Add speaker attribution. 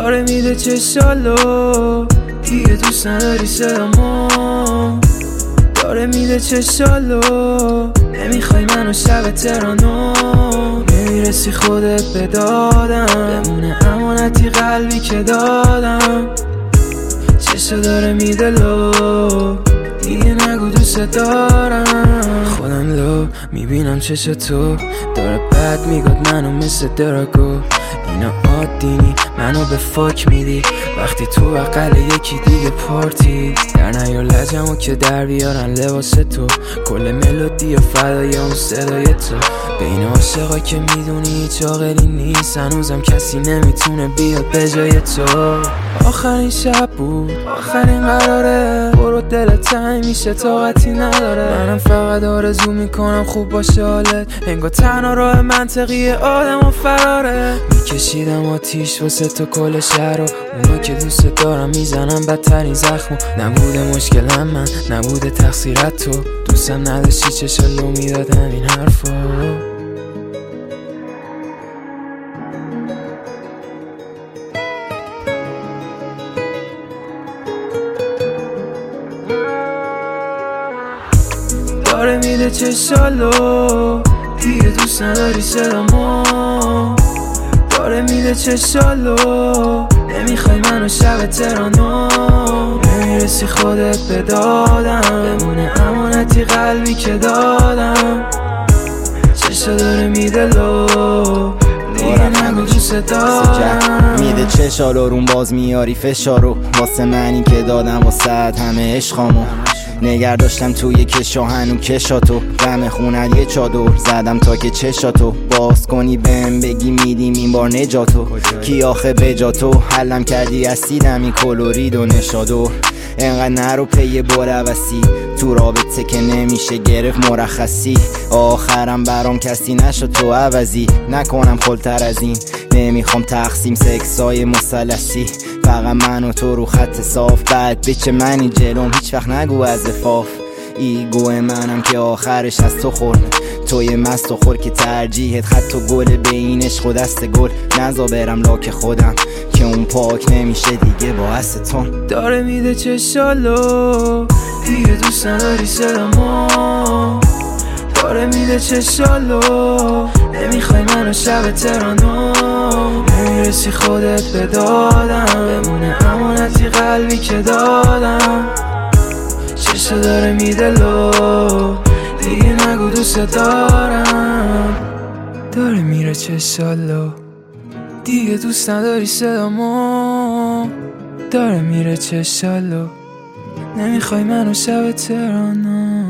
Speaker 1: داره میده چشالو دیگه دوست نداری صدامو، داره میده چشالو نمیخوای منو شب ترانو، نمیرسی خودت به دادم بمونه امانتی قلبی که دادم، چشا داره میده لو دیگه نگو دوست دارم، خودم لو میبینم چش تو داره بد میگاد منو مثل دراگو، اینا عادینی منو به فاک میدی وقتی تو بغل یکی دیگه پارتی، در نیار لجمو که در بیارن لباس تو، کل ملودی و فدای اون صدای تو، بین عاشقا که میدونی هیچ عاقلی نیست هنوزم کسی نمیتونه بیاد به جای تو، آخرین شب بود آخرین قراره برو دلت تنگ میشه طاقتی نداره، منم فقط آرزو میکنم خوب باشه حالت، انگار تنها راه منطقی آدم و فراره، میکشیدم آتیش واسه تو کل شهر و اونا که دوست دارم میزنم بدترین زخمو، نبوده مشکلم من نبوده تقصیرت تو، دوستم نداشتی چشالو میدادم این حرفو، داره میده چشالو دیگه دوست نداری صدامو، داره میده چشالو نمیخوای منو شب ترانو، نمیرسی خودت به دادم بمونه امانتی قلبی که دادم، چشا داره میده لو دیگه نگو دوست دارم،
Speaker 2: میده چشالو روم باز میاری فشارو واسه منی که دادم واسه همه عشقامو، نگر داشتم توی کشا هنو کشاتو، غم خونت یه چادر زدم تا که چشاتو باز کنی بهم بگی میدیم این بار نجاتو، کی آخه بجاتو حلم کردی اسیدم این کلورید و نشادو، انقدر نرو پی بروسی تو رابطه که نمیشه گرفت مرخصی، آخرم برام کسی نشد تو عوضی، نکنم خلتر از این نمیخوام تقسیم سکسای مثلثی، فقط من و تو رو خط صاف، بعد بچه منی جلوم هیچ وقت نگو از افاف، ایگو منم که آخرش از تو خورد، توی مست و خور که ترجیحت خط و گل به این عشق و دست گل، نزا برم لاک خودم که اون پاک نمیشه دیگه با استون،
Speaker 1: داره میده چشالو دیگه دوست نداری صدامو، داره میده چشالو نمیخوای منو شب ترانو، نمیرسی خودت به دادم بمونه امانتی قلبی که دادم، چشا داره میده لو دیگه نگو دوست دارم، داره میره چشالو دیگه دوست نداری صدامو، داره میره چشالو نمیخوای منو شب ترانو.